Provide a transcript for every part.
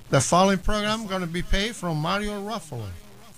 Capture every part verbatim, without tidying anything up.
The following program going to be paid from Mario Ruffalo.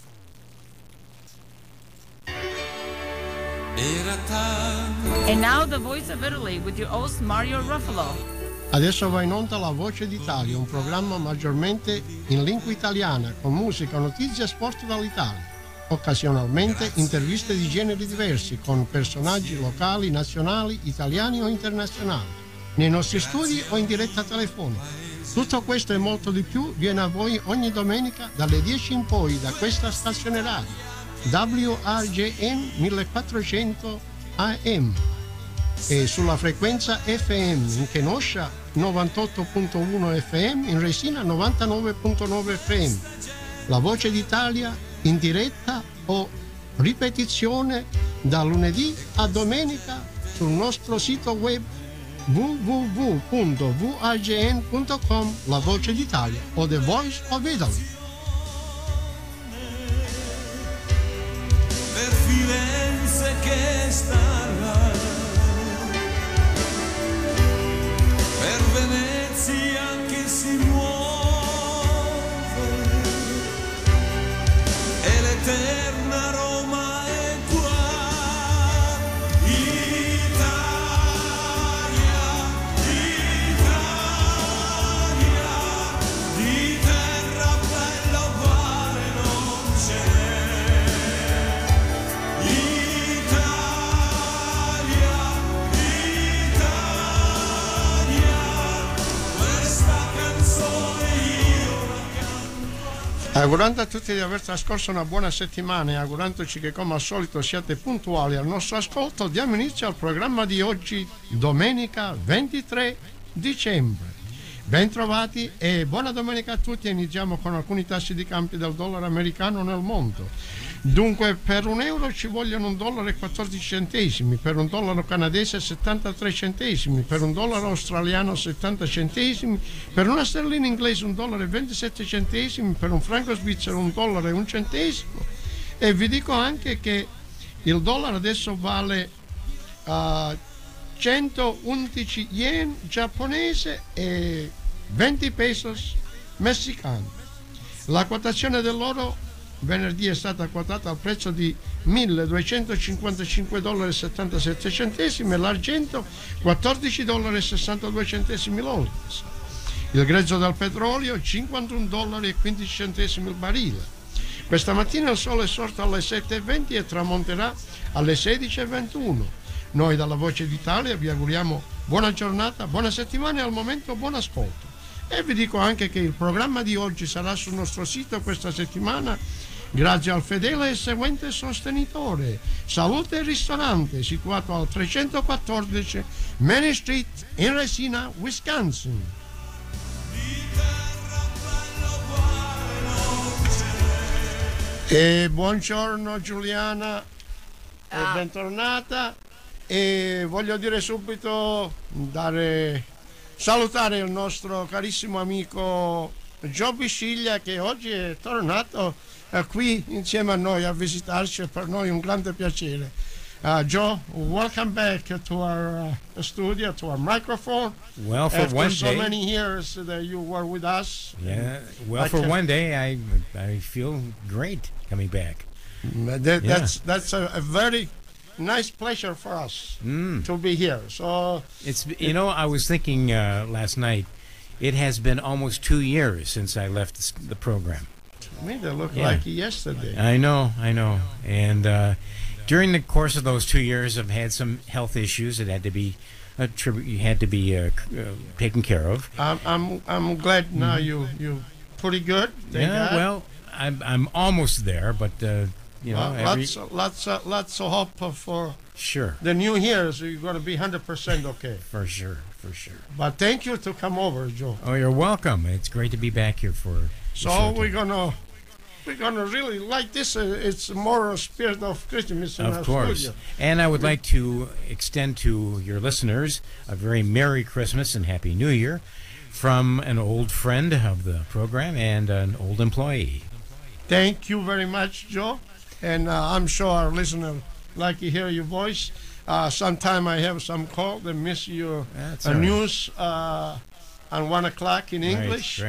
And now the Voice of Italy with your host Mario Ruffalo. Adesso va in onda La Voce d'Italia, un programma maggiormente in lingua italiana, con musica, notizie e sport dall'Italia. Occasionalmente interviste di generi diversi con personaggi locali, nazionali, italiani o internazionali, nei nostri studi o in diretta telefonica. Tutto questo e molto di più viene a voi ogni domenica dalle dieci in poi da questa stazione radio W R J N millequattrocento A M e sulla frequenza F M in Kenosha novantotto virgola uno F M, in Resina novantanove virgola nove F M. La Voce d'Italia in diretta o ripetizione da lunedì a domenica sul nostro sito web w w w punto v r j n punto com, La Voce d'Italia o The Voice of Italy. Per Firenze che starà, per Venezia che si muove, e l'eterna Roma è qua. Italia, Italia, di terra bella uguale non c'è. Augurando a tutti di aver trascorso una buona settimana e augurandoci che come al solito siate puntuali al nostro ascolto, diamo inizio al programma di oggi, domenica ventitré dicembre. Bentrovati e buona domenica a tutti. Iniziamo con alcuni tassi di cambio del dollaro americano nel mondo. Dunque, per un euro ci vogliono un dollaro e quattordici centesimi, per un dollaro canadese settantatré centesimi, per un dollaro australiano settanta centesimi, per una sterlina inglese un dollaro e ventisette centesimi, per un franco svizzero un dollaro e un centesimo. E vi dico anche che il dollaro adesso vale uh, centoundici yen giapponese e venti pesos messicani. La quotazione dell'oro venerdì è stata quotata al prezzo di milleduecentocinquantacinque dollari e settantasette centesimi e l'argento quattordici dollari e sessantadue centesimi l'onza. Il grezzo del petrolio cinquantuno dollari e quindici centesimi il barile. Questa mattina il sole è sorto alle sette e venti e tramonterà alle sedici e ventuno. Noi dalla Voce d'Italia vi auguriamo buona giornata, buona settimana e al momento buon ascolto. E vi dico anche che il programma di oggi sarà sul nostro sito questa settimana grazie al fedele e seguente sostenitore, Salute e Ristorante, situato al trecentoquattordici Main Street in Resina, Wisconsin. E buongiorno Giuliana, e Ah. bentornata. E voglio dire subito, dare, salutare il nostro carissimo amico Gio Bisciglia, che oggi è tornato uh, qui insieme a noi a visitarci, e per noi è un grande piacere. Uh, Joe, welcome back to our uh, studio, to our microphone. Well, for After one so day, many years that you were with us. yeah. Well, I for can- one day, I I feel great coming back. Mm, that, Yeah. That's that's a, a very nice pleasure for us Mm. to be here. So It's you know I was thinking uh, last night. It has been almost two years since I left the, s- the program. to me they look Yeah. like yesterday. I know, I know, and uh, during the course of those two years, I've had some health issues that had to be attrib- had to be uh, c- uh, taken care of. I'm I'm I'm glad now you you pretty good. Thank Yeah, God. well, I'm I'm almost there, but uh, you know, Well, every, lots of, lots of, lots of hope for sure, the new year. So you're going to be one hundred percent okay. for sure, for sure. But thank you to come over, Joe. Oh, you're welcome. It's great to be back here for. a So short we're time. gonna we're gonna really like this. Uh, it's more a spirit of Christmas in our Of course. studio. And I would like to extend to your listeners a very Merry Christmas and Happy New Year from an old friend of the program and an old employee. Thank you very much, Joe. And uh, I'm sure our listener like to hear your voice. Uh, sometime I have some call that miss your That's uh, all right. news uh, on one o'clock in English. Right, right.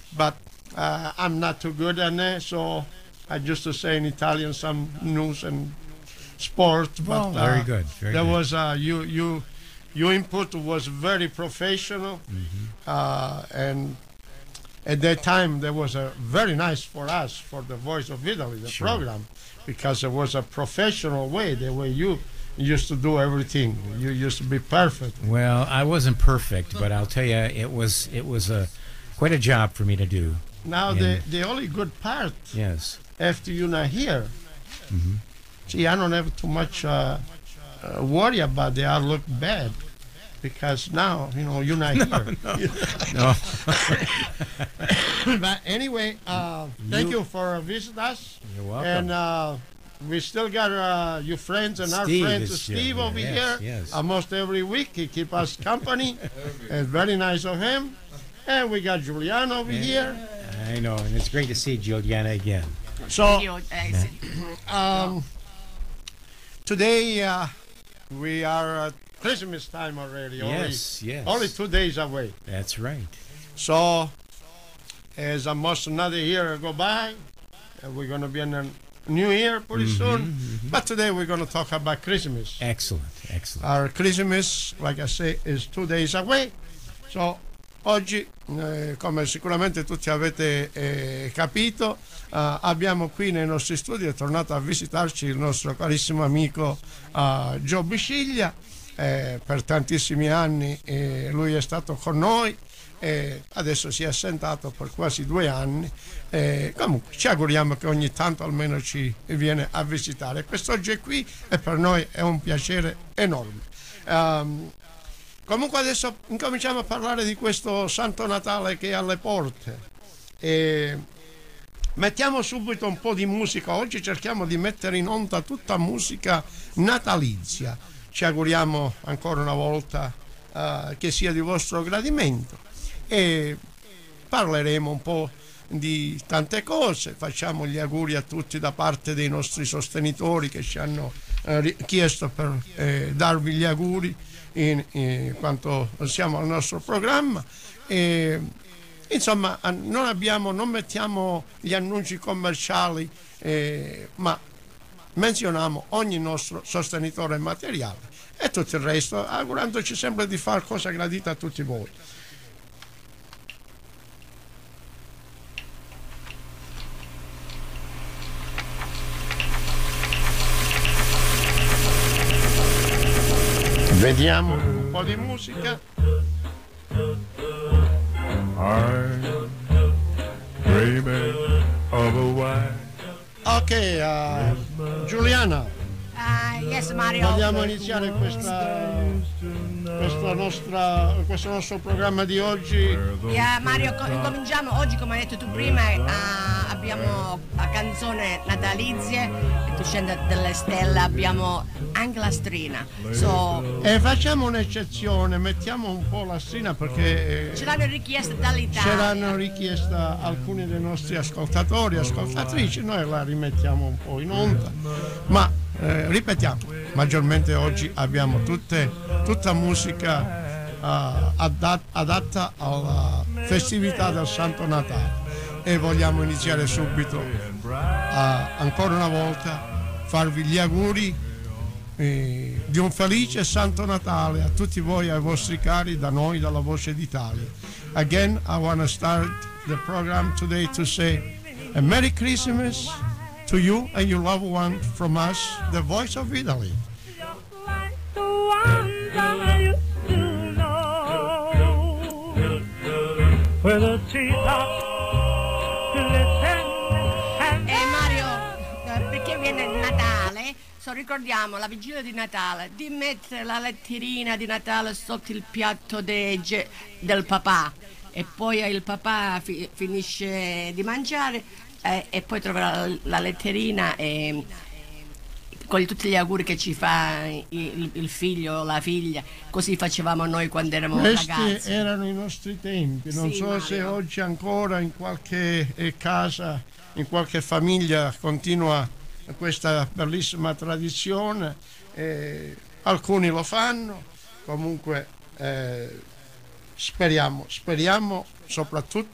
but uh, I'm not too good at it, so I just to say in Italian some news and sports. Well, but uh, very good. Very there good. was uh, you you your input was very professional, Mm-hmm. uh, and at that time there was a very nice for us for the Voice of Italy, the Sure. program, because it was a professional way, the way you used to do everything. You used to be perfect. Well, I wasn't perfect, but I'll tell you, it was it was a quite a job for me to do. Now Yeah. the the only good part Yes. after you're not here. Mm-hmm. See, I don't have too much uh, uh, worry about the I look bad, because now you know you're not here. No. But anyway, uh, thank You- you for uh, visiting us. You're welcome. And uh, we still got uh, your friends and our Steve friends, is Steve here. over Yes, here. yes. Almost every week he keep us company. It's very nice of him. And we got Giuliano over here. I know, and it's great to see Giuliana again. So Io, eh, sì. um, today uh, we are at Christmas time already. Yes, only, yes. Only two days away. That's right. So as almost another year go by, and we're going to be in a new year pretty soon. But today we're going to talk about Christmas. Excellent, excellent. Our Christmas, like I say, is two days away. So oggi, eh, come sicuramente tutti avete eh, capito, eh, abbiamo qui nei nostri studi, è tornato a visitarci il nostro carissimo amico eh, Joe Bisciglia. Eh, per tantissimi anni eh, lui è stato con noi, eh, adesso si è assentato per quasi due anni. Eh, comunque ci auguriamo che ogni tanto almeno ci viene a visitare. Quest'oggi è qui e per noi è un piacere enorme. Um, comunque adesso incominciamo a parlare di questo Santo Natale che è alle porte. E mettiamo subito un po' di musica. Oggi cerchiamo di mettere in onda tutta musica natalizia. Ci auguriamo ancora una volta uh, che sia di vostro gradimento e parleremo un po' di tante cose. Facciamo gli auguri a tutti da parte dei nostri sostenitori che ci hanno eh, chiesto per eh, darvi gli auguri in, in quanto siamo al nostro programma. E, insomma, non abbiamo, non mettiamo gli annunci commerciali, eh, ma menzioniamo ogni nostro sostenitore materiale e tutto il resto, augurandoci sempre di fare cosa gradita a tutti voi. Vediamo un po' di musica. I'm dreaming of a white. Ok, uh, Giuliana. Ah, yes, Mario. Vogliamo iniziare questa, questa nostra, questo nostro programma di oggi? Yeah, Mario, co- cominciamo oggi, come hai detto tu prima, ah, abbiamo la canzone natalizie, e tu scendi delle stelle, abbiamo anche la strina. So, E facciamo un'eccezione, mettiamo un po' la strina perché ce eh, l'hanno richiesta ce dall'Italia. l'hanno richiesta alcuni dei nostri ascoltatori e ascoltatrici, noi la rimettiamo un po' in onda, ma eh, ripetiamo, maggiormente oggi abbiamo tutte, tutta musica uh, adat- adatta alla festività del Santo Natale e vogliamo iniziare subito a, ancora una volta farvi gli auguri eh, di un felice Santo Natale a tutti voi e ai vostri cari da noi, dalla Voce d'Italia. Again, I want to start the program today to say a Merry Christmas to you and your loved one from us, the Voice of Italy. Like the ones I used to know, where the treetops glisten and E Mario, eh, perché viene il Natale, so, ricordiamo la vigilia di Natale, di mettere la letterina di Natale sotto il piatto de- ge- del papà e poi il papà fi- finisce di mangiare eh, e poi troverà la, la letterina e con tutti gli auguri che ci fa il, il figlio o la figlia, così facevamo noi quando eravamo Questi ragazzi. erano i nostri tempi, non Sì, so Mario. se oggi ancora in qualche eh, casa, in qualche famiglia continua questa bellissima tradizione, eh, alcuni lo fanno, comunque eh, speriamo, speriamo soprattutto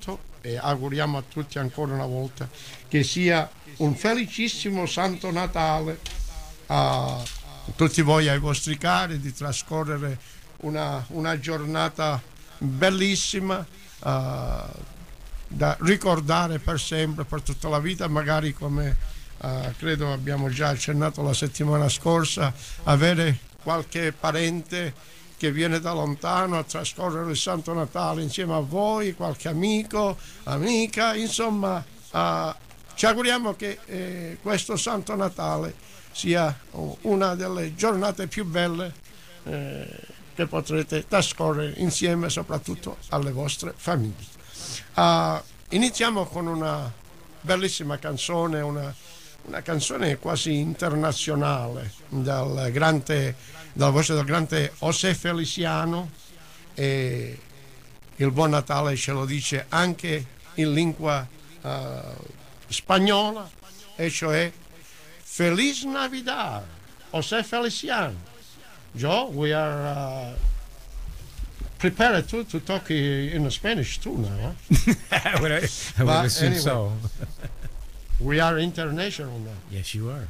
e auguriamo a tutti ancora una volta che sia un felicissimo Santo Natale a tutti voi e ai vostri cari, di trascorrere una, una giornata bellissima uh, da ricordare per sempre, per tutta la vita, magari come uh, credo abbiamo già accennato la settimana scorsa, avere qualche parente che viene da lontano a trascorrere il Santo Natale insieme a voi, qualche amico, amica, insomma uh, ci auguriamo che eh, questo Santo Natale sia una delle giornate più belle eh, che potrete trascorrere insieme, soprattutto alle vostre famiglie. Uh, iniziamo con una bellissima canzone, una, una canzone quasi internazionale dal grande, dalla voce del grande José Feliciano, e il Buon Natale ce lo dice anche in lingua uh, spagnola, e cioè Feliz Navidad, José Feliciano. Joe, we are uh, prepared to, to talk in Spanish too now. Huh? I would, I would But assume anyway, so. we are international now. Yes, you are.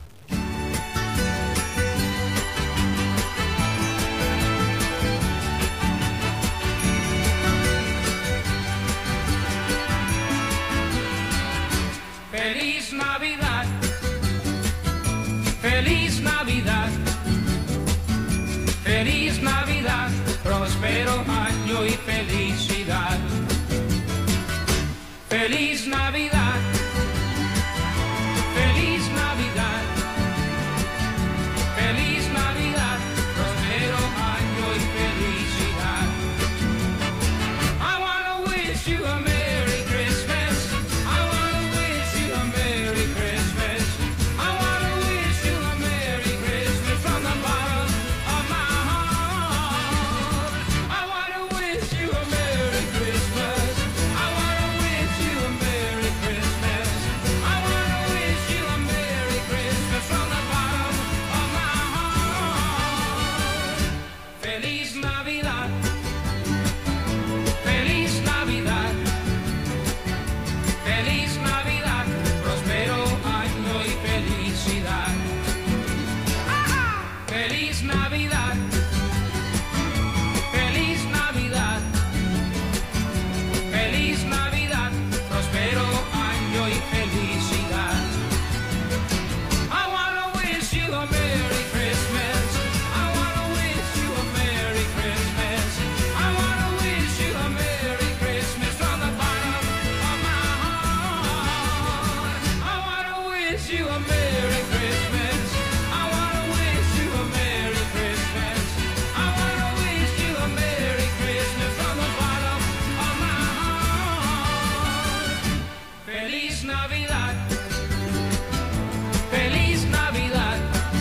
Feliz Navidad, feliz Navidad, feliz Navidad, próspero año y felicidad. Feliz Navidad, feliz Navidad, feliz Navidad, próspero año y felicidad. I wanna wish you a Merry Christmas. I wanna wish you a Merry Christmas. I wanna wish you a Merry Christmas from the bottom of my heart. I wanna wish you a Merry Christmas. I wanna wish you a Merry Christmas. I wanna wish you a Merry Christmas from the bottom of my heart. Feliz Navidad. Feliz Navidad. Feliz Navidad, próspero año y felicidad. Feliz Navidad, feliz Navidad, feliz Navidad, próspero año y felicidad. I wanna wish you a Merry Christmas. I wanna wish you a Merry Christmas. I wanna wish you a Merry Christmas from the bottom of my heart. I wanna wish you a Merry Christmas. I wanna wish you a Merry Christmas. I wanna wish you a Merry Christmas from the bottom of my heart. Feliz Navidad. Feliz Navidad.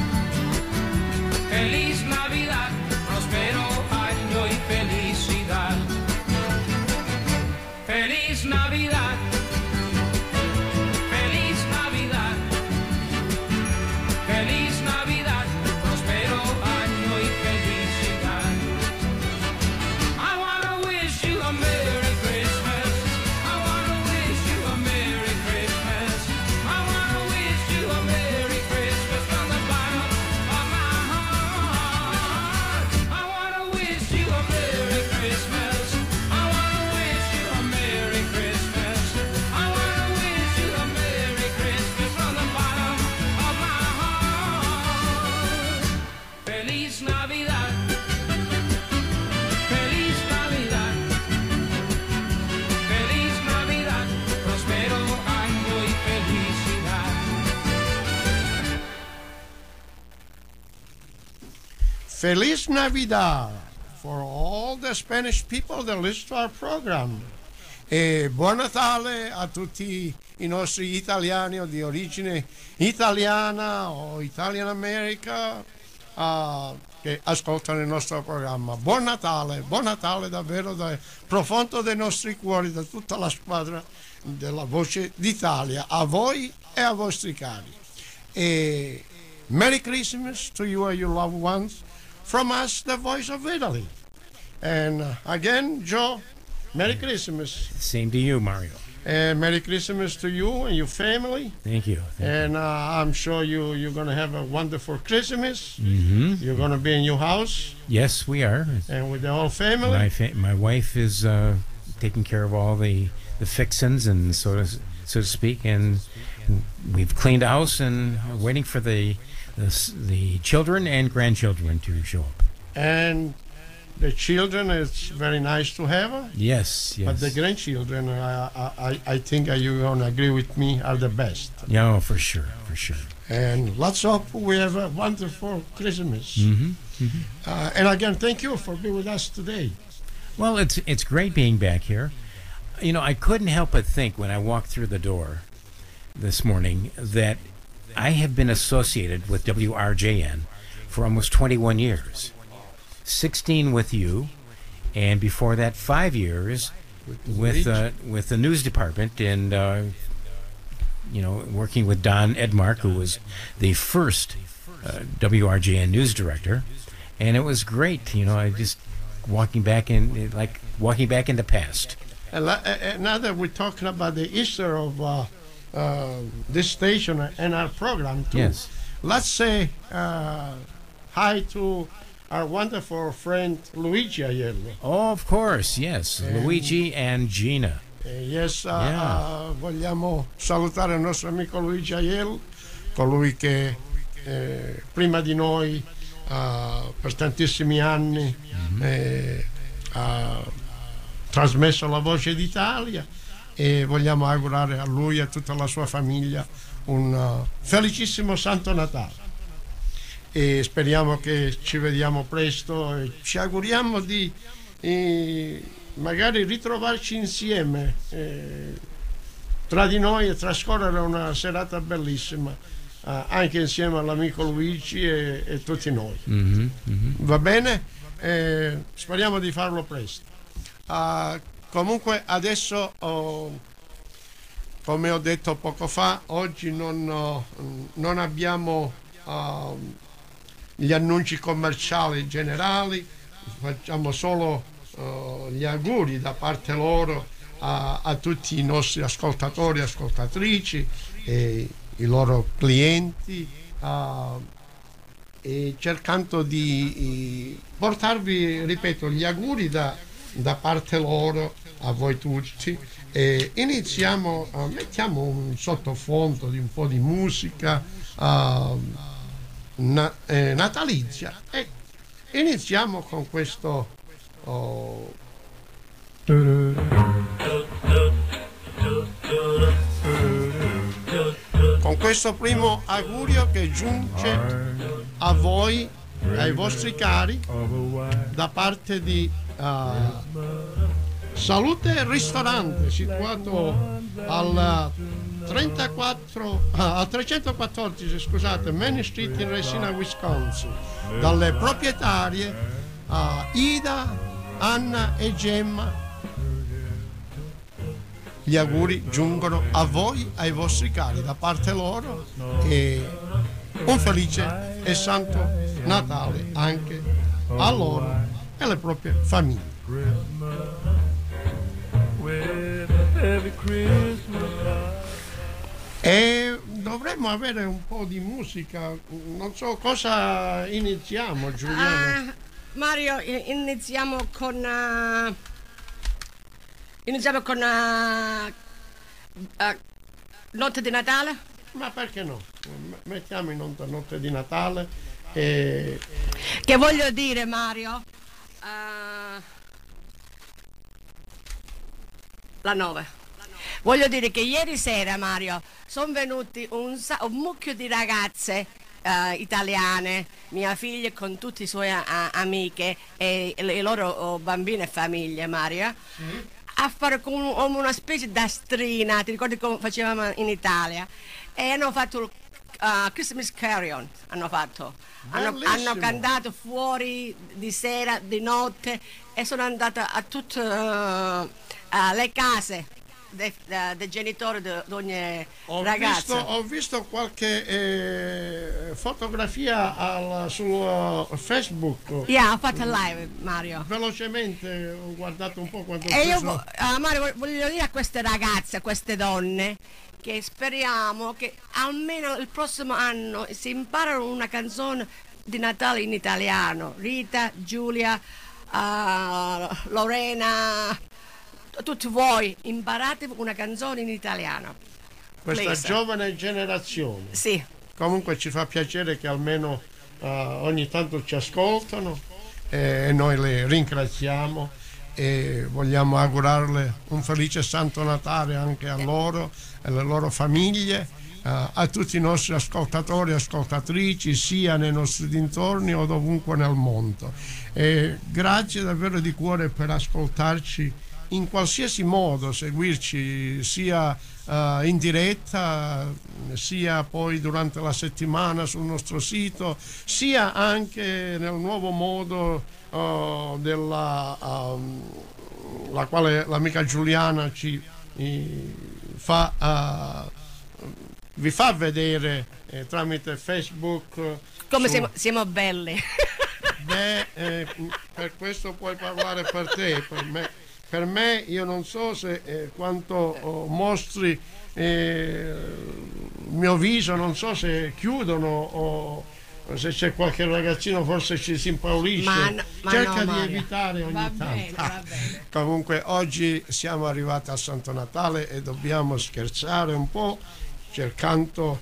Feliz Navidad. Próspero año y felicidad. Feliz Navidad. Feliz Navidad. Feliz Navidad. Próspero año y felicidad. I wanna wish you a Merry Christmas. I wanna wish you a Merry Christmas. I wanna wish you a Merry Christmas from the bottom of my heart. I wanna wish you a Merry Christmas. I wanna wish you a Merry Christmas. I wanna wish you a Merry Christmas from the bottom of my heart. Feliz Navidad. Feliz Navidad. Feliz Navidad. Próspero año y felicidad. Feliz Navidad for all the Spanish people that listen to our program. E buon Natale a tutti i nostri italiani o di origine italiana o Italian America uh, che ascoltano il nostro programma. Buon Natale, buon Natale davvero dal profondo dei nostri cuori, da tutta la squadra della Voce d'Italia, a voi e ai vostri cari. E Merry Christmas to you and your loved ones from us, the Voice of Italy. And uh, again, Joe, Merry Christmas. Same to you, Mario. Uh, Merry Christmas to you and your family. Thank you. Thank And uh, I'm sure you, you're going to have a wonderful Christmas. hmm You're going to be in your house Yes, we are. and with the whole family. My fa- my wife is uh, taking care of all the the fixins and so to so to speak, and we've cleaned the house and are waiting for the the, s- the children and grandchildren to show up. And the children, it's very nice to have. Yes, yes. But the grandchildren, I, I, I think you're going to agree with me, are the best. Yeah, oh, for sure, for sure. And let's hope we have a wonderful Christmas. hmm Uh, and again, thank you for being with us today. Well, it's it's great being back here. You know, I couldn't help but think when I walked through the door this morning that I have been associated with W R J N for almost twenty-one years. sixteen with you, and before that, five years with uh, with the news department, and uh, you know, working with Don Edmark, who was the first uh, W R J N news director, and it was great. You know, I just walking back in, like walking back in the past. And la- uh, uh, now that we're talking about the Easter of uh, uh, this station and our program, too, Yes. let's say uh, hi to our wonderful friend Luigi Aiello. Oh, of course, yes, Luigi and Gina. Eh, yes, uh, Yeah. uh, vogliamo salutare il nostro amico Luigi Aiello, colui che eh, prima di noi uh, per tantissimi anni eh, ha trasmesso la voce d'Italia, e vogliamo augurare a lui e a tutta la sua famiglia un uh, felicissimo Santo Natale. E speriamo che ci vediamo presto e ci auguriamo di eh, magari ritrovarci insieme eh, tra di noi e trascorrere una serata bellissima eh, anche insieme all'amico Luigi e, e tutti noi. Mhm, mhm. Va bene? Eh, speriamo di farlo presto. Ah, comunque adesso oh, come ho detto poco fa, oggi non, oh, non abbiamo oh, gli annunci commerciali generali, facciamo solo oh, gli auguri da parte loro a, a tutti i nostri ascoltatori e ascoltatrici e i loro clienti, ah, e cercando di eh, portarvi, ripeto, gli auguri da, da parte loro a voi tutti. E iniziamo, eh, mettiamo un sottofondo di un po' di musica eh, na- eh, natalizia e iniziamo con questo oh, con questo primo augurio che giunge a voi, ai vostri cari, da parte di uh, Salute Ristorante, situato al trentaquattro, ah, al trecentoquattordici, scusate, Main Street in Resina, Wisconsin, dalle proprietarie uh, Ida, Anna e Gemma. Gli auguri giungono a voi, ai vostri cari, da parte loro, e un felice e santo Natale anche a loro e alle proprie famiglie. E dovremmo avere un po' di musica, non so cosa iniziamo, Giuliana. Ah, Mario, i- iniziamo con uh, iniziamo con uh, uh, Notte di Natale. Ma perché no? M- Mettiamo in onda Notte di Natale e Che voglio dire, Mario? uh, la nove. Voglio dire che ieri sera, Mario, sono venuti un, sa- un mucchio di ragazze eh, italiane, mia figlia con tutte le sue a- amiche e le loro oh, bambine e famiglie, Mario, a fare come un- come una specie di astrina, ti ricordi come facevamo in Italia? E hanno fatto il uh, Christmas Carry-On, hanno fatto. Hanno, Bellissimo. hanno cantato fuori di sera, di notte, e sono andata a tutte uh, uh, le case dei, eh, dei genitori di ogni Ho ragazza. visto, ho visto qualche eh, fotografia al, su uh, Facebook. Yeah, ho fatto live, Mario. Velocemente ho guardato un po' quanto E io, preso- vo- ah, Mario, voglio dire a queste ragazze, a queste donne, che speriamo che almeno il prossimo anno si imparano una canzone di Natale in italiano. Rita, Giulia, ah, Lorena, tutti voi imparate una canzone in italiano. questa Please. giovane generazione. Sì, Comunque ci fa piacere che almeno uh, ogni tanto ci ascoltano e noi le ringraziamo e vogliamo augurarle un felice Santo Natale anche a loro e alle loro famiglie, uh, a tutti i nostri ascoltatori e ascoltatrici sia nei nostri dintorni o dovunque nel mondo. E grazie davvero di cuore per ascoltarci in qualsiasi modo, seguirci sia uh, in diretta, sia poi durante la settimana sul nostro sito, sia anche nel nuovo modo uh, della um, la quale l'amica Giuliana ci eh, fa uh, vi fa vedere eh, tramite Facebook. come su- siamo, siamo belli. Beh, eh, per questo puoi parlare per te, per me, per me io non so se eh, quanto oh, mostri eh, il mio viso, non so se chiudono o se c'è qualche ragazzino forse ci si impaurisce. Ma no- ma cerca no, di Mario. evitare ogni Va tanto. bene, va bene. Comunque oggi siamo arrivati a Santo Natale e dobbiamo scherzare un po' cercando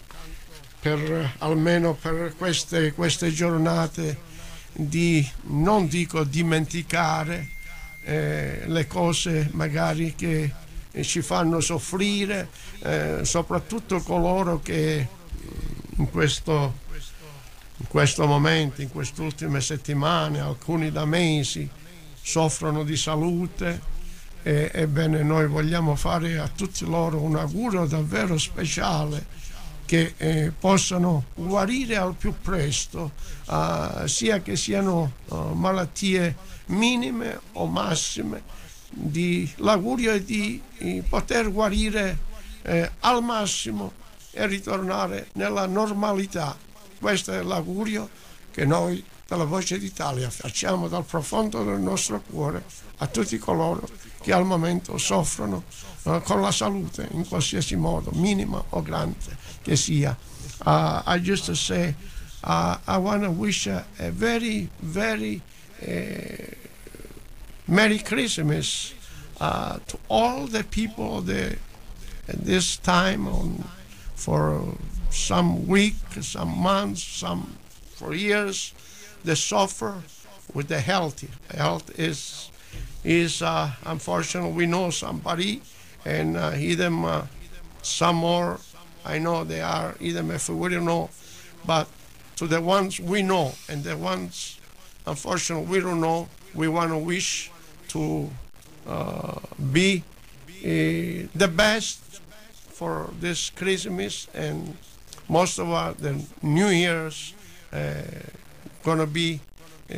per almeno per queste, queste giornate di, non dico dimenticare eh, le cose magari che eh, ci fanno soffrire, eh, soprattutto coloro che in questo, in questo momento, in queste ultime settimane, alcuni da mesi, soffrono di salute. E, ebbene, noi vogliamo fare a tutti loro un augurio davvero speciale che eh, possano guarire al più presto, uh, sia che siano uh, malattie minime o massime. Di, l'augurio è di, di poter guarire eh, al massimo e ritornare nella normalità. Questo è l'augurio che noi dalla Voce d'Italia facciamo dal profondo del nostro cuore a tutti coloro che al momento soffrono uh, con la salute in qualsiasi modo, minima o grande che sia. Uh, I just to say, uh, I want to wish a, a very, very uh, Merry Christmas uh, to all the people that at this time on, for some weeks, some months, some for years, they suffer with the health. Health is is uh, unfortunately we know somebody, and uh, even uh, some more. I know they are even if we don't know, but to the ones we know and the ones unfortunately we don't know, we want to wish to uh, be uh, the best for this Christmas, and most of our the New Year's uh, gonna be uh,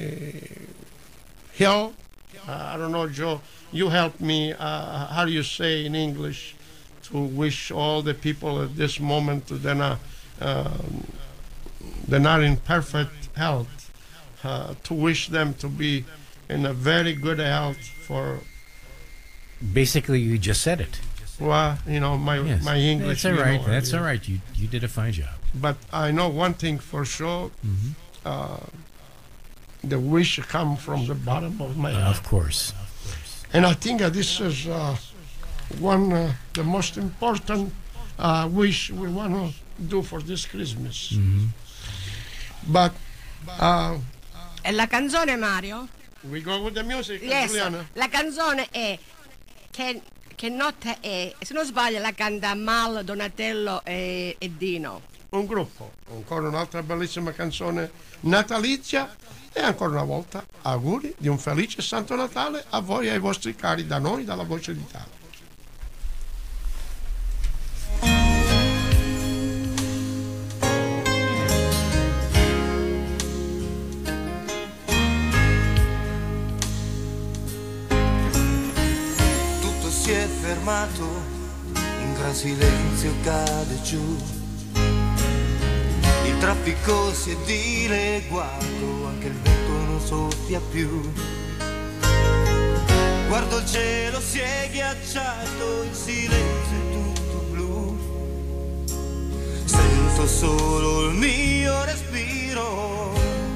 hell. Uh, I don't know, Joe. You help me. Uh, how do you say in English to wish all the people at this moment they're not uh, they're not in perfect health, uh, to wish them to be in a very good health for. Basically, you just said it. Well, you know, my Yes. my English. That's all you right. know, That's yeah. all right. You you did a fine job. But I know one thing for sure. Mhm. Uh, the wish come from the bottom of my Uh, heart. of course. And I think that this is uh, one uh, the most important uh, wish we want to do for this Christmas. Mhm. But uh, E la canzone, Mario? we go with the music, Yes, Giuliana. la canzone è che, che notte è? Se non sbaglio la canta Mal, Donatello e, e Dino. Un gruppo, ancora un'altra bellissima canzone natalizia e ancora una volta auguri di un felice Santo Natale a voi e ai vostri cari da noi, dalla Voce d'Italia. Tutto si è fermato silenzio cade giù, il traffico si è dileguato, anche il vento non soffia più. Guardo il cielo, si è ghiacciato, il silenzio è tutto blu. Sento solo il mio respiro.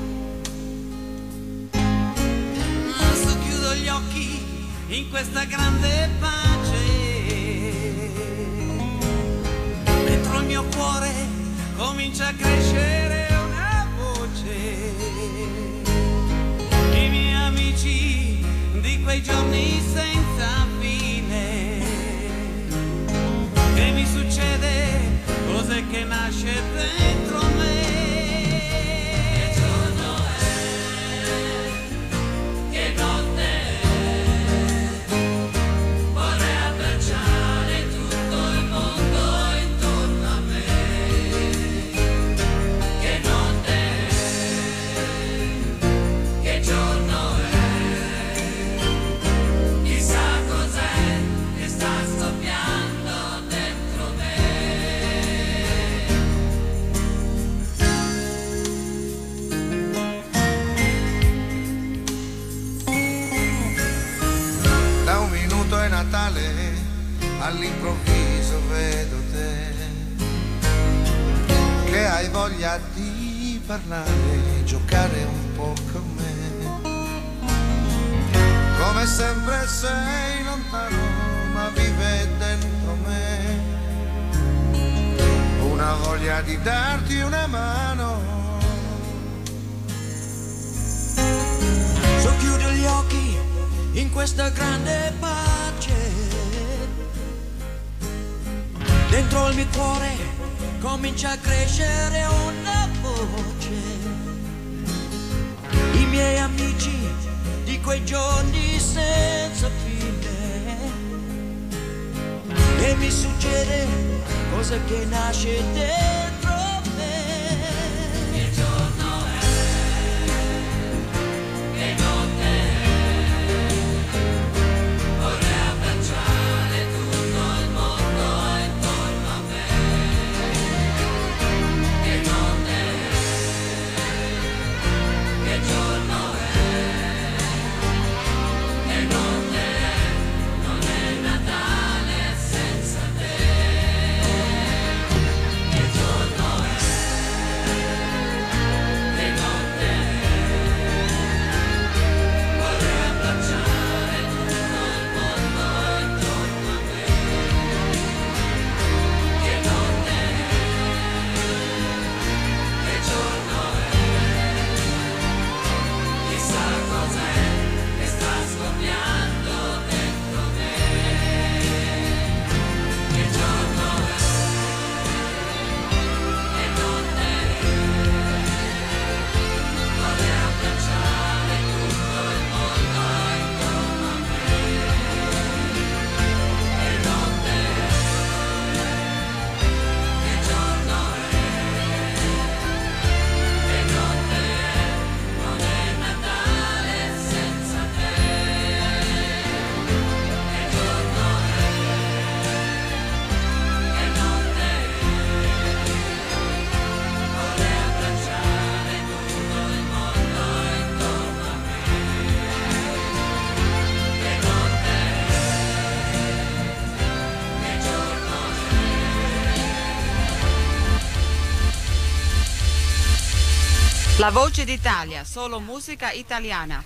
Adesso chiudo gli occhi in questa grande pace, dentro il mio cuore comincia a crescere una voce. I miei amici di quei giorni senza fine, che mi succede, cos'è che nasce dentro me. Che giorno è, che notte è, vorrei abbracciare tutto il mondo intorno a me. Che notte è, che giorno è, Natale, all'improvviso vedo te che hai voglia di parlare, giocare un po' con me. Come sempre sei lontano, ma vive dentro me una voglia di darti una mano. Socchiudo gli occhi in questa grande pace, dentro il mio cuore comincia a crescere una voce. I miei amici di quei giorni senza fine, e mi succede cosa che nasce dentro me. Che giorno è, che notte è, vorrei abbracciare tutto il mondo intorno a me. Che notte è, che giorno è, che notte è, non è Natale senza te. Che giorno è, che notte è, vorrei abbracciare tutto il mondo intorno a me. Che notte è, che giorno è, chissà cos'è che sta scoppiando dentro me. Che giorno è, che notte è, vorrei abbracciare tutto il mondo intorno a me. Che notte è, che giorno è, che notte è, non è Natale senza te. Che giorno è, che notte è, vorrei abbracciare tutto il mondo intorno a me. Che notte è, che giorno La Voce d'Italia, solo musica italiana.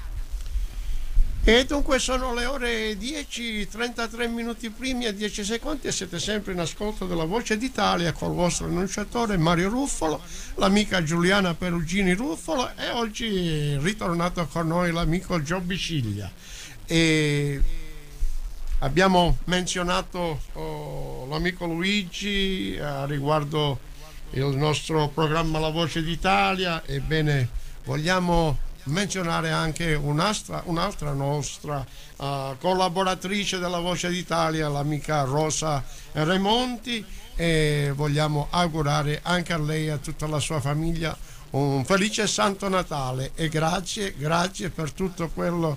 E dunque sono le ore dieci, trentatré minuti primi e dieci secondi e siete sempre in ascolto della Voce d'Italia col vostro annunciatore Mario Ruffolo, l'amica Giuliana Perugini Ruffolo e oggi è ritornato con noi l'amico Gio Biciglia. E abbiamo menzionato oh, l'amico Luigi a riguardo il nostro programma La Voce d'Italia. Ebbene, vogliamo menzionare anche un'altra, un'altra nostra uh, collaboratrice della Voce d'Italia, l'amica Rosa Remonti, e vogliamo augurare anche a lei e a tutta la sua famiglia un felice Santo Natale e grazie, grazie per tutto quello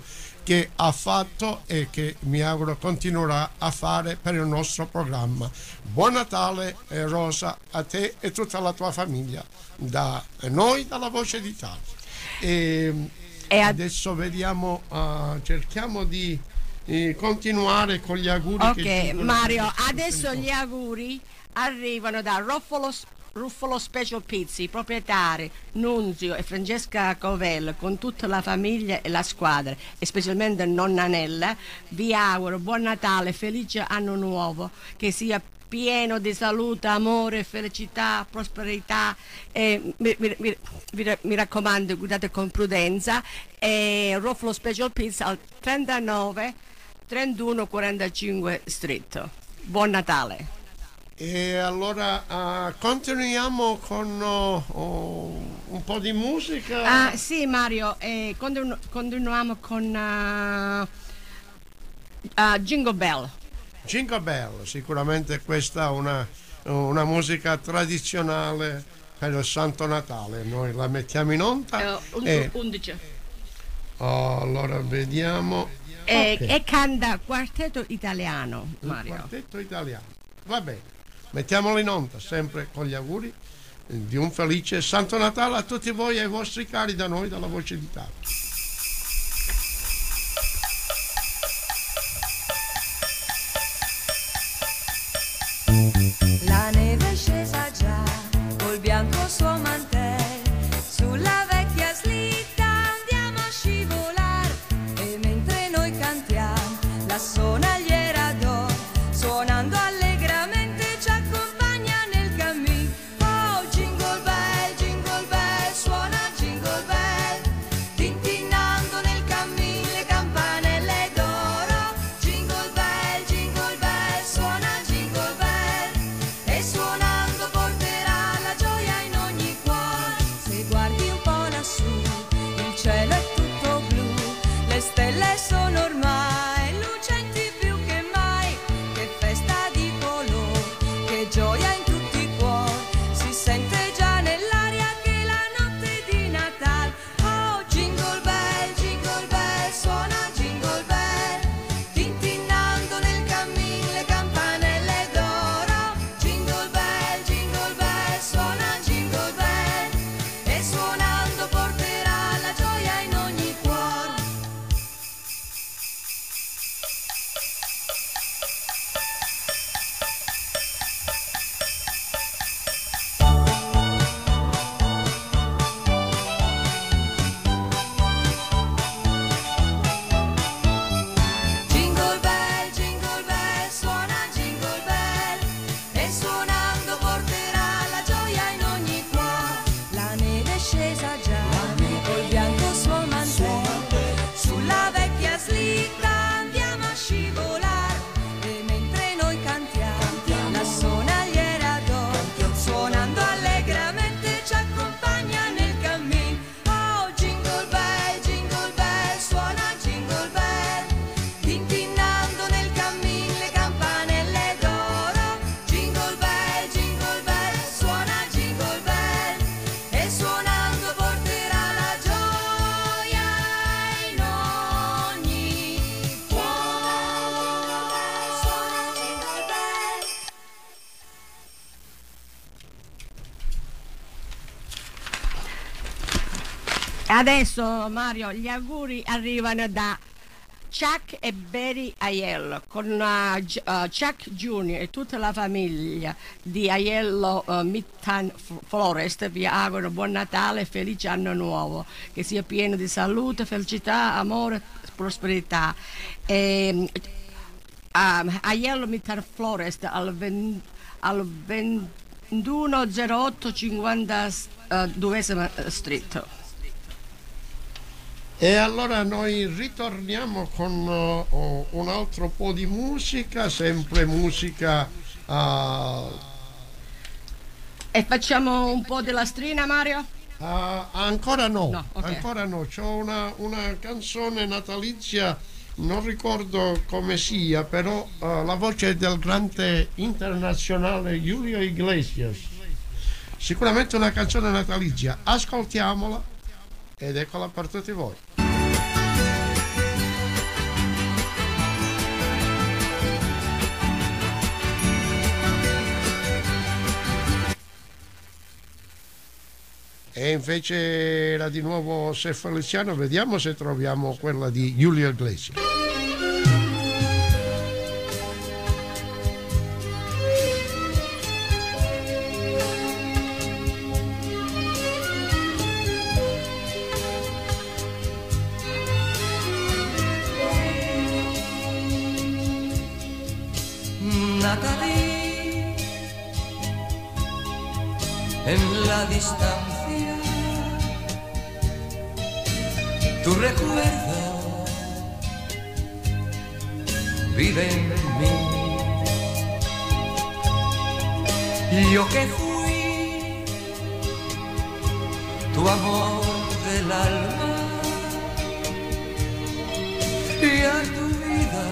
che ha fatto e che mi auguro continuerà a fare per il nostro programma. Buon Natale, eh, Rosa, a te e tutta la tua famiglia, da noi, dalla Voce d'Italia. E, E ad- adesso vediamo, uh, cerchiamo di eh, continuare con gli auguri. Ok, che ci- Mario, adesso gli auguri arrivano da Ruffalo, Ruffalo Special Pizzi, proprietari Nunzio e Francesca Covello, con tutta la famiglia e la squadra, e specialmente nonna Nella. Vi auguro buon Natale, felice anno nuovo, che sia pieno di salute, amore, felicità, prosperità. E mi, mi- mi- mi- mi raccomando, guidate con prudenza. E Ruffalo Special Pizza al trentanove trentuno quarantacinque Street. Buon Natale. E allora uh, continuiamo con uh, uh, un po' di musica. Ah, sì, Mario, eh, continu- continuiamo con uh, uh, Jingle Bell. Jingle Bell, sicuramente questa è una, una musica tradizionale per il Santo Natale. Noi la mettiamo in onda. e, undici. oh, allora vediamo. E, Ok. e canta Quartetto Italiano, Il Mario. quartetto italiano. Va bene, mettiamolo in onda, sempre con gli auguri di un felice Santo Natale a tutti voi e ai vostri cari da noi, dalla Voce d'Italia. La neve è scesa già, col bianco suo mantel, sulla vecchia slitta andiamo a scivolare, e mentre noi cantiamo la sonagliera d'oro, suonando allegramente ci accompagna nel cammin. Oh, jingle bell, jingle bell, suona jingle bell, tintinnando nel cammin le campanelle d'oro. Jingle bell, jingle bell, suona jingle bell, e suonando porterà la gioia in ogni cuore. Se guardi un po' lassù, il cielo è tutto blu, le stelle sono ormai lucenti più che mai. Che festa di colore, che gioia in tutti i cuori, si sente già nell'aria che la notte di Natale. Oh, jingle bell, jingle bell, suona jingle bell, tintinnando nel cammin le campanelle d'oro. Jingle bell, jingle bell, suona jingle bell, e suonando porterà la gioia in ogni cuore. Jingle bell, jingle bell, suona jingle bell, e suonando porterà la gioia in ogni cuore. La neve è scesa già, col bianco suo mantello, sulla vecchia slitta andiamo a scivolare, e mentre noi cantiamo la sonagliera d'oro, suonando allegramente ci accompagna nel cammin. Oh, jingle bell, jingle bell, suona jingle bell, tintinnando nel cammin le campanelle d'oro. Jingle bell, jingle bell, suona jingle bell, e suonando porterà la gioia in ogni cuore. Suona jingle bell. E adesso, Mario, gli auguri arrivano da Chuck e Betty Aiello, con uh, G- uh, Chuck Junior e tutta la famiglia di Aiello uh, Midtown F- Forest. Vi auguro buon Natale e felice anno nuovo, che sia pieno di salute, felicità, amore, prosperità. E, um, Aiello Midtown Forest al, ven- al ventuno zero otto cinquantadue Street. E allora noi ritorniamo con uh, un altro po' di musica, sempre musica. uh, E facciamo un po' della strina, Mario? uh, ancora no, No, ok. ancora no. C'ho una, una canzone natalizia, non ricordo come sia, però uh, la voce del grande internazionale Julio Iglesias. Sicuramente una canzone natalizia. Ascoltiamola ed eccola per tutti voi. E invece era di nuovo Se Feliciano, vediamo se troviamo quella di Julio Iglesias. Natalie, en la distancia, tu recuerdo vive en mí. Yo que fui tu amor del alma y a tu vida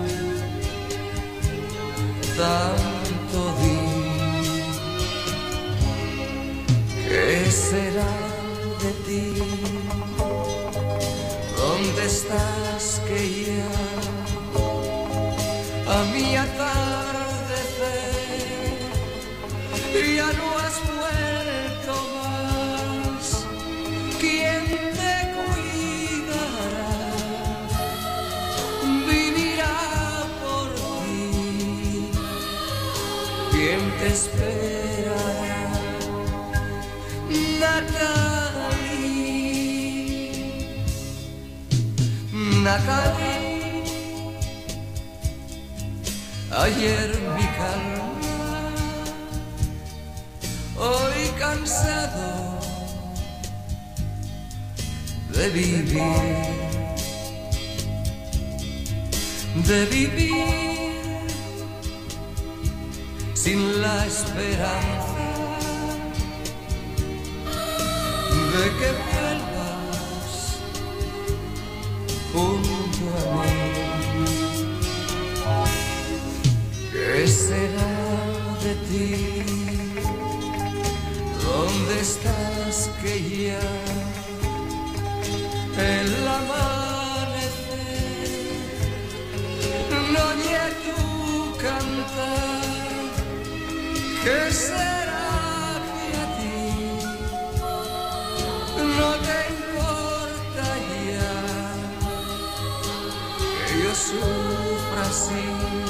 tanto di. ¿Qué será de ti? ¿Dónde estás que ya a mi atardecer ya no has vuelto más? ¿Quién te cuidará? Vivirá por ti. ¿Quién te esperará? Natalie, Natalie, ayer mi calma, hoy cansado de vivir, de vivir sin la esperanza de que vuelvas junto a mí. ¿Qué será de ti? ¿Dónde estás que ya el amanecer no oye tu cantar? ¿Qué será? No te importa ya que yo sufra así,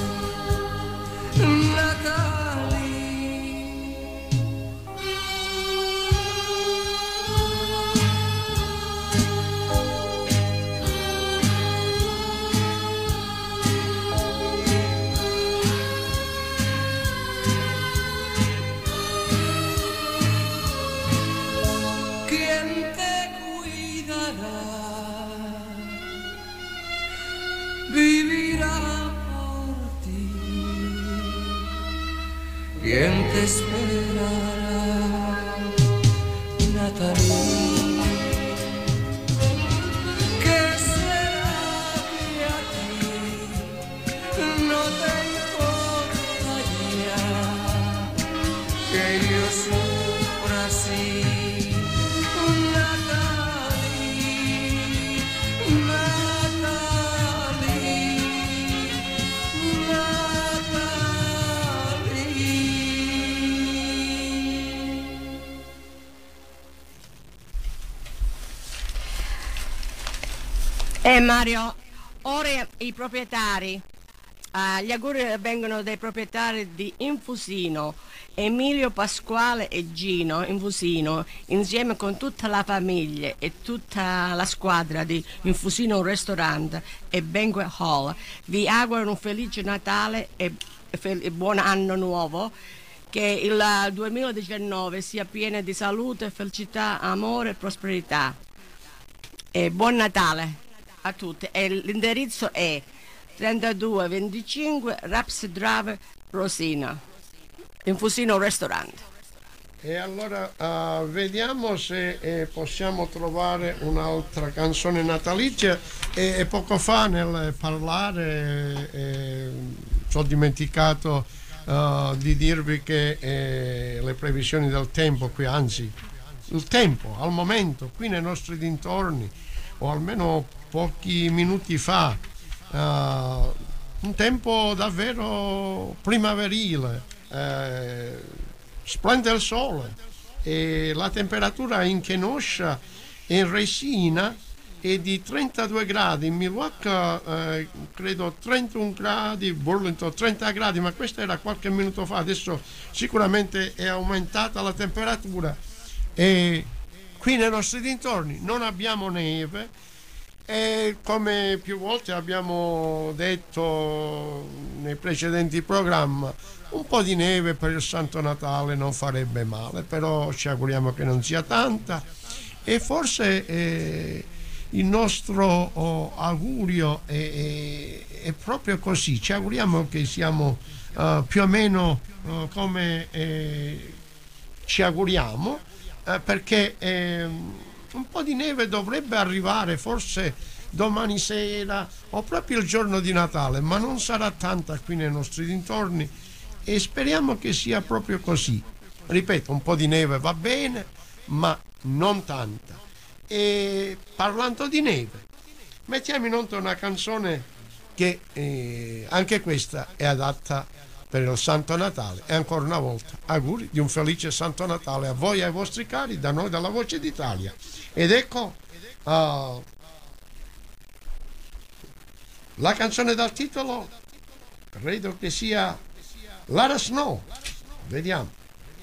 Natalie. Vivirá por ti. ¿Quién te esperará, Natalie? ¿Qué será de aquí? No te importa ya que yo sufra así, Natalie, Natalie. Eh Mario, ora i proprietari, eh, gli auguri vengono dai proprietari di Infusino, Emilio, Pasquale e Gino Infusino, insieme con tutta la famiglia e tutta la squadra di Infusino Restaurant e Banquet Hall. Vi auguro un felice Natale e, e, e buon anno nuovo. Che il duemiladiciannove sia pieno di salute, felicità, amore e prosperità. E buon Natale a tutti. E l'indirizzo è trentadue venticinque Raps Drive, Rosina, Infusino Restaurant. E allora uh, vediamo se eh, possiamo trovare un'altra canzone natalizia. E, e poco fa nel parlare eh, ho dimenticato uh, di dirvi che eh, le previsioni del tempo qui, anzi il tempo al momento qui nei nostri dintorni, o almeno pochi minuti fa, uh, un tempo davvero primaverile, eh, splende il sole, e la temperatura in Kenosha e in Resina è di trentadue gradi, in Milwaukee eh, credo trentuno gradi, Burlington trenta gradi, ma questo era qualche minuto fa, adesso sicuramente è aumentata la temperatura. E qui nei nostri dintorni non abbiamo neve e, come più volte abbiamo detto nei precedenti programmi, un po' di neve per il Santo Natale non farebbe male, però ci auguriamo che non sia tanta. E forse eh, il nostro oh, augurio è, è, è proprio così, ci auguriamo che siamo uh, più o meno uh, come eh, ci auguriamo, uh, perché eh, un po' di neve dovrebbe arrivare forse domani sera o proprio il giorno di Natale, ma non sarà tanta qui nei nostri dintorni e speriamo che sia proprio così. Ripeto, un po' di neve va bene, ma non tanta. E parlando di neve, mettiamo in onda una canzone che eh, anche questa è adatta per il Santo Natale. E ancora una volta auguri di un felice Santo Natale a voi e ai vostri cari da noi dalla Voce d'Italia. Ed ecco uh, la canzone dal titolo, credo che sia Let Us Know. Vediamo.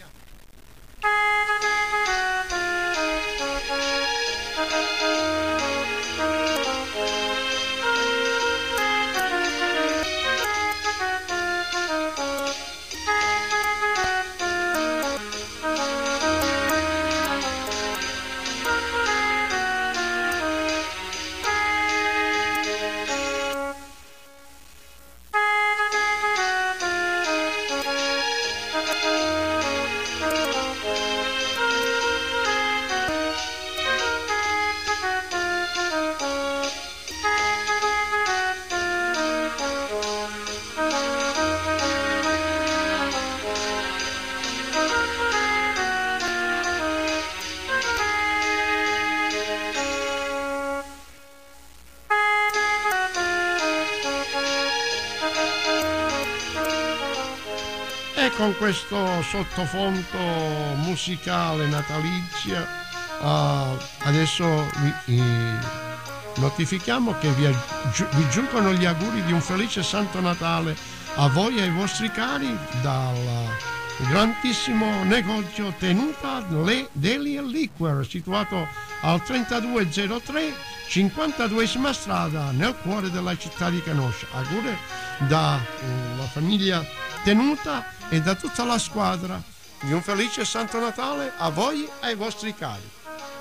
Con questo sottofondo musicale natalizio uh, adesso vi eh, notifichiamo che vi, aggi- vi giungono gli auguri di un felice Santo Natale a voi e ai vostri cari dal grandissimo negozio Tenuta Le Deli e Liquor, situato al trentadue zero tre cinquantaduesima strada nel cuore della città di Kenosha. Auguri dalla uh, famiglia Tenuta e da tutta la squadra di un felice Santo Natale a voi e ai vostri cari.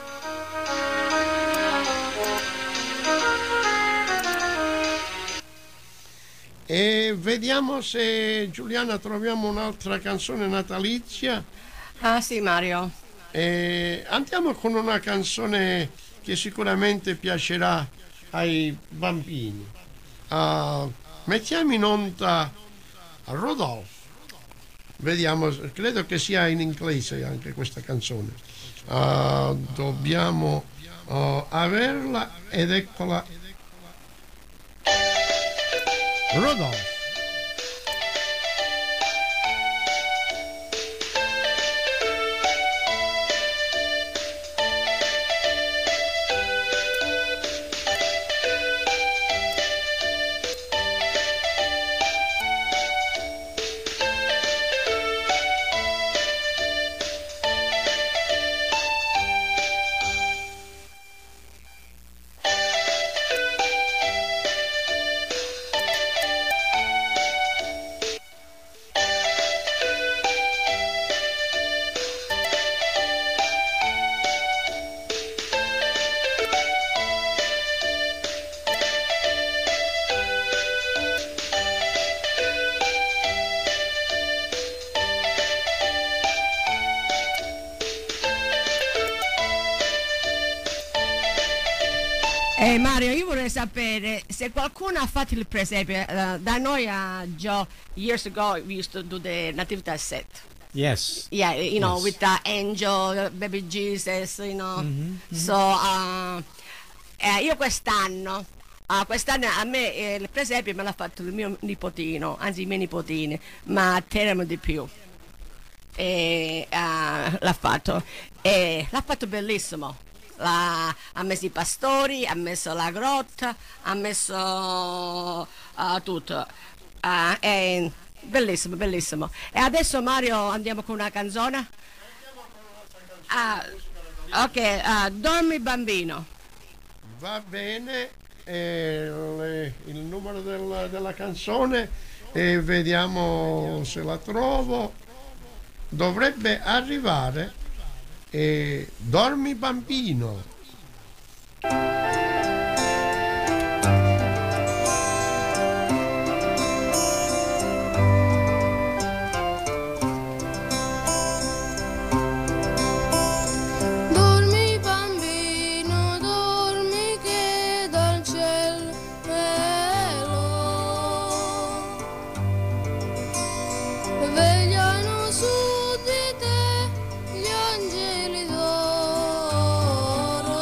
E vediamo se, Giuliana, troviamo un'altra canzone natalizia. Ah sì, Mario. E andiamo con una canzone che sicuramente piacerà ai bambini. Uh, mettiamo in onda Rudolph. Vediamo, credo che sia in inglese anche questa canzone. Uh, dobbiamo uh, averla ed eccola. Rudolph. Eh, Mario, io vorrei sapere se qualcuno ha fatto il presepe. Uh, da noi a Joe, years ago, we used to do the nativity set. Yes. Yeah, you know, Yes. with the angel, baby Jesus, you know. Mhm, mhm. So, uh, eh, io quest'anno, uh, quest'anno a me eh, il presepe me l'ha fatto il mio nipotino, anzi i miei nipotini, ma temo di più. e uh, l'ha fatto e l'ha fatto bellissimo. La, ha messo i pastori, ha messo la grotta, ha messo uh, tutto. Uh, è bellissimo, bellissimo. E adesso Mario andiamo con una canzone. Uh, ok, uh, Dormi bambino. Va bene, eh, le- il numero del- della canzone e vediamo se la trovo. Dovrebbe arrivare eh, Dormi bambino. Dormi bambino, dormi che dal cielo vegliano su di te gli angeli d'oro.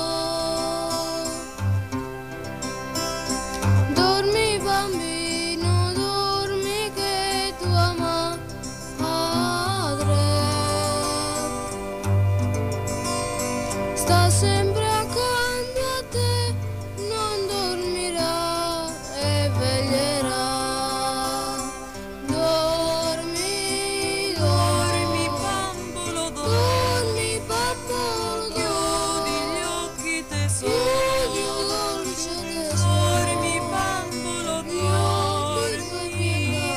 Dormi bambino, dormi che tua madre sta sempre accanto a te, non dormirà e veglierà. Dormi, dormi bambolo, dormi bambolo, chiudi gli occhi tesoro, dolce tesoro, dormi bambolo, dormi,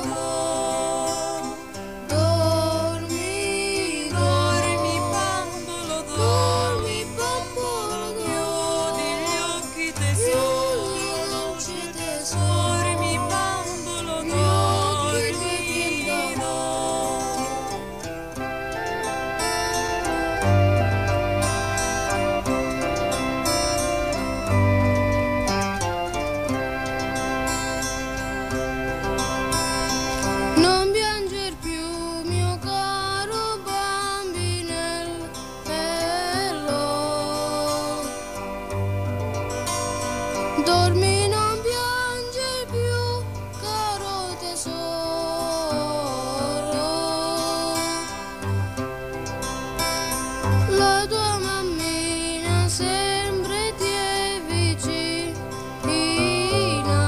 dormi, dormi bambolo, dormi bambolo, chiudi gli occhi tesoro, dolce tesoro, dormi bambolo, dormi, non pianger più, mio caro bambinello. Dormi, non pianger più, caro tesoro. La tua mammina sempre ti è vicina.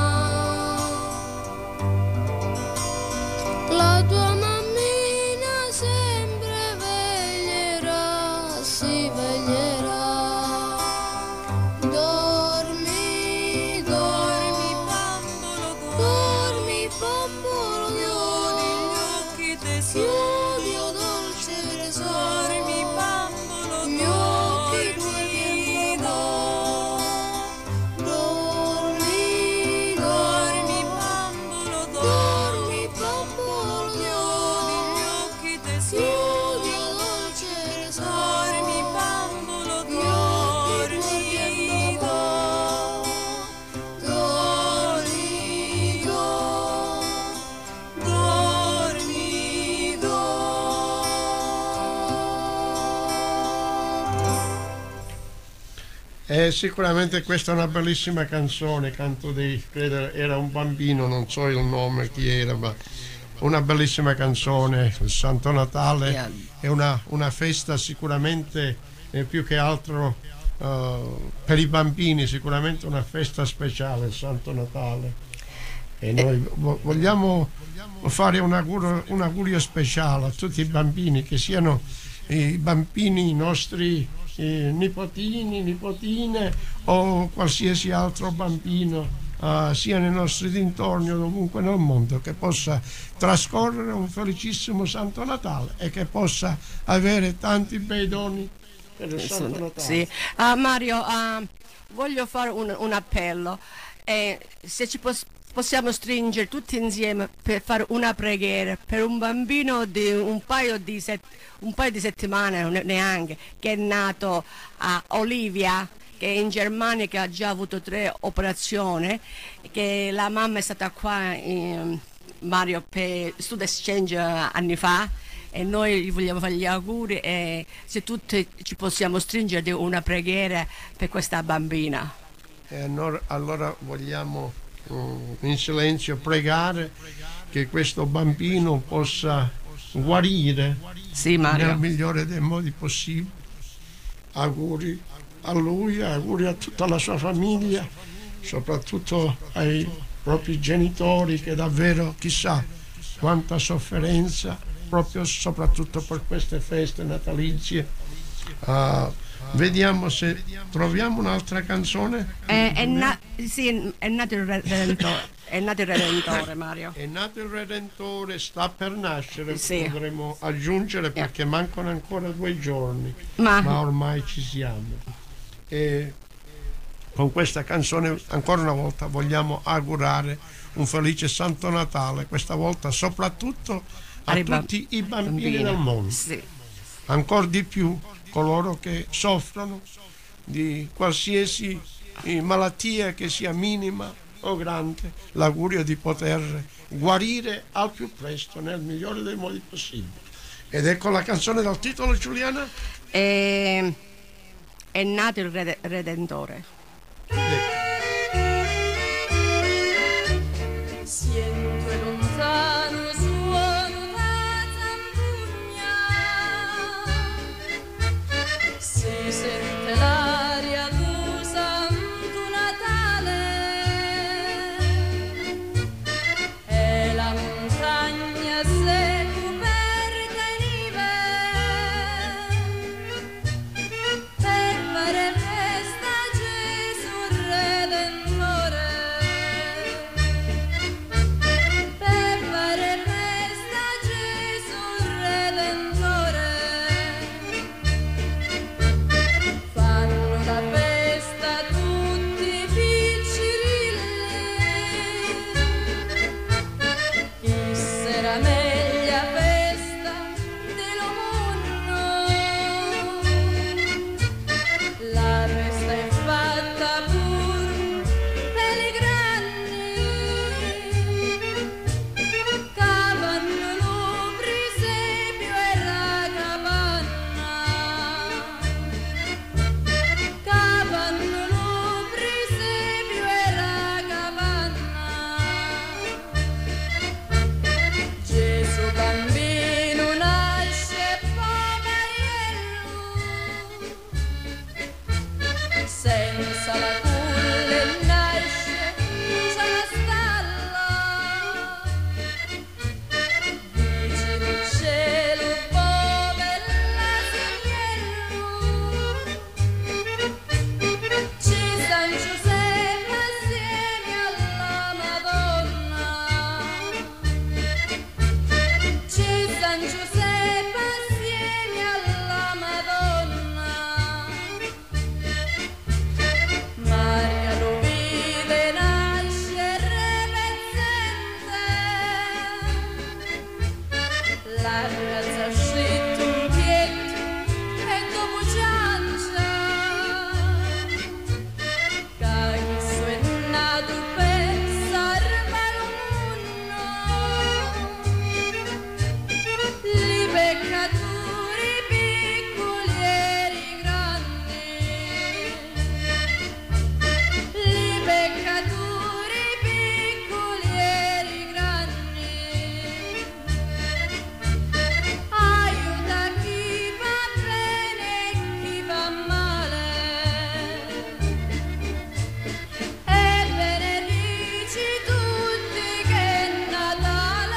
La tua mammina sempre veglierà, si veglierà. Dormi, dormi bambolo, dormi bambolo, chiudi gli occhi tesoro, chiudi o dolce tesoro, dormi bambolo, gli occhi tuoi dormi, dormi bambolo, dormi bambolo, chiudi gli occhi tesoro, chiudi o dolce tesoro, dormi bambolo, dormi, dormi, dormi, Eh, sicuramente questa è una bellissima canzone, canto di, credo era un bambino, non so il nome chi era, ma una bellissima canzone. Il Santo Natale è una, una festa sicuramente eh, più che altro eh, per i bambini, sicuramente una festa speciale, il Santo Natale. E noi vo- vogliamo fare un augurio, un augurio speciale a tutti i bambini, che siano i bambini i nostri eh, nipotini, nipotine o qualsiasi altro bambino, eh, sia nei nostri dintorni o ovunque nel mondo, che possa trascorrere un felicissimo Santo Natale e che possa avere tanti bei doni per il Santo Natale. Sì. Ah, Mario, ah, voglio fare un, un appello. Eh, se ci pos- possiamo stringere tutti insieme per fare una preghiera per un bambino di un paio di, set- un paio di settimane, ne- neanche, che è nato a Olivia, che è in Germania, che ha già avuto tre operazioni, che la mamma è stata qua in Mario per Stud Exchange anni fa, e noi gli vogliamo fare gli auguri, e se tutti ci possiamo stringere di una preghiera per questa bambina. E allora, allora vogliamo uh, in silenzio pregare che questo bambino possa guarire Sì, Mario. nel migliore dei modi possibili. Auguri a lui, auguri a tutta la sua famiglia, soprattutto ai propri genitori, che davvero chissà quanta sofferenza, proprio soprattutto per queste feste natalizie. Uh, vediamo se troviamo un'altra canzone. È, è, na- sì, è nato il Redentore. È nato il Redentore, Mario. È nato il Redentore, sta per nascere, Sì. potremmo aggiungere, perché mancano ancora due giorni, Ma- ma ormai ci siamo. E con questa canzone ancora una volta vogliamo augurare un felice Santo Natale, questa volta soprattutto a Ai bam- tutti i bambini bambini, del mondo, sì. ancora di più coloro che soffrono di qualsiasi eh, malattia, che sia minima o grande, l'augurio di poter guarire al più presto nel migliore dei modi possibili. Ed ecco la canzone dal titolo, Giuliana. È, è nato il Rede- Redentore. Siento il lontano suono da zampugna, si sente l'aria del Santo Natale, e la montagna s'è coperta di neve, per fare festa a Gesù Redentore. Per fare festa a Gesù Redentore, fanno la festa tutti i piccirilli, chi sarà meglio a festa dello mondo, la festa è fatta pur per i grandi, cavano lo presepio e la capanna, cavano lo presepio e la capanna. Gesù bambino nasce poveriello, senza la culla nasce senza la stalla, vicino il cielo dove l'asiniello, ci San Giuseppe assieme alla Madonna, ci San Giuseppe assieme alla Madonna. Maria lo vide nascere pezzente, la ragazza scritto un pietro e dopo ciancia, che Gesù è nato per salvare il mondo, li peccatori piccoli e i grandi, li peccatori piccoli e i grandi, aiuta chi va bene e chi va male, e benedici tutti che è Natale.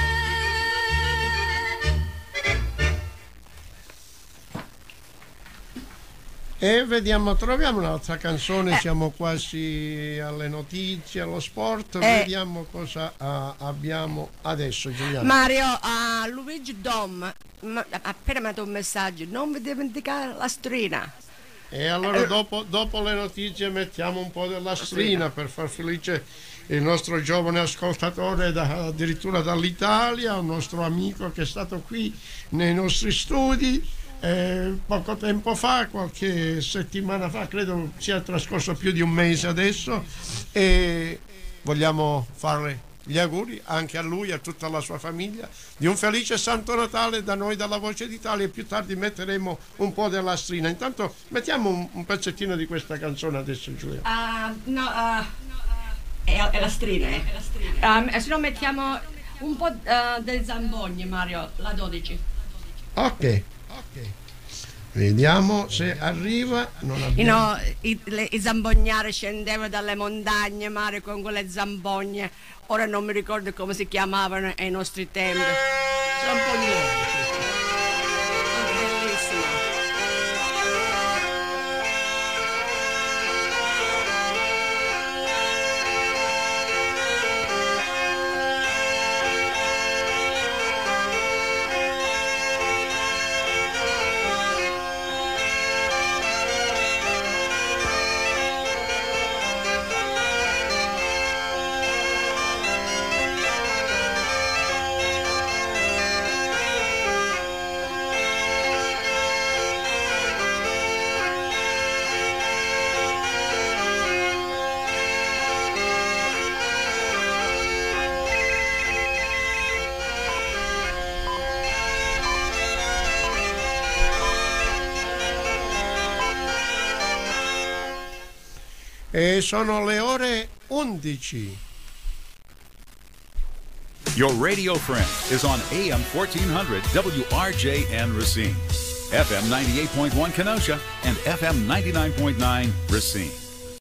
E vediamo, troviamo un'altra canzone, siamo quasi alle notizie, allo sport, Eh. vediamo cosa ah, abbiamo adesso, Giuliano. Mario, a Luigi Dom, ma- appena mi ha dato un messaggio, non vi dimenticare la strina. E allora dopo, dopo le notizie mettiamo un po' della strina per far felice il nostro giovane ascoltatore da- addirittura dall'Italia, un nostro amico che è stato qui nei nostri studi eh, poco tempo fa, qualche settimana fa, credo sia trascorso più di un mese adesso, e vogliamo fare gli auguri anche a lui e a tutta la sua famiglia di un felice Santo Natale da noi, dalla Voce d'Italia, e più tardi metteremo un po' della strina. Intanto mettiamo un, un pezzettino di questa canzone adesso, Giulia. Ah, no, ah, è, è la strina, eh. Ah, se no mettiamo un po' uh, dei zambogne, Mario, la dodici. Ok, ok. Vediamo se arriva. Non abbiamo... You know, i, le, i zambognari scendevano dalle montagne, Mario, con quelle zambogne. Ora non mi ricordo come si chiamavano ai nostri tempi. Zambognari. E sono le ore undici. Your radio friend is on A M fourteen hundred W R J N Racine, F M ninety-eight point one Kenosha, and F M ninety-nine point nine Racine.